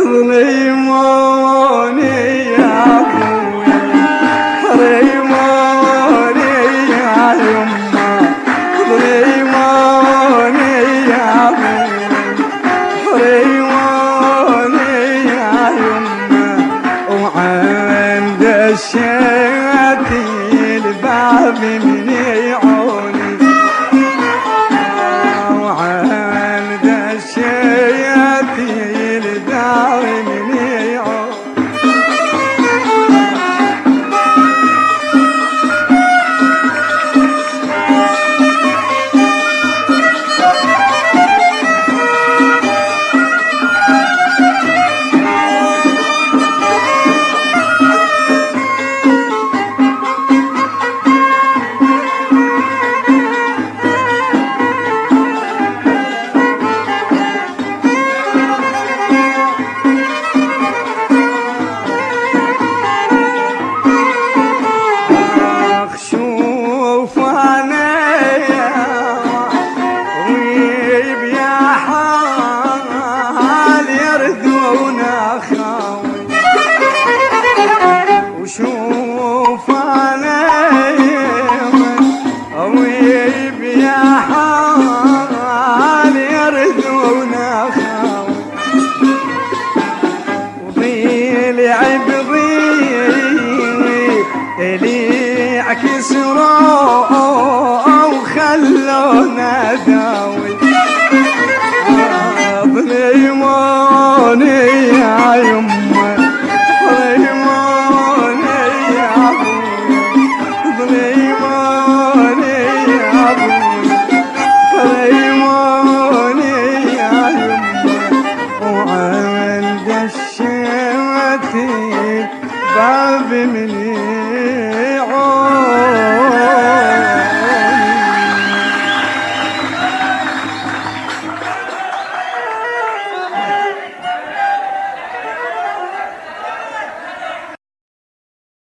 ظلموني يا ابويا حرموني يا يما ظلموني يا ابويا حرموني يا يما وعند الشاتي الباب من يعوني وعند الشاتي الدار من يعوني وشوف علي ويب يا حال يردونا خاوي وضيلع بضيل اللي عكسروا وخلونا داوي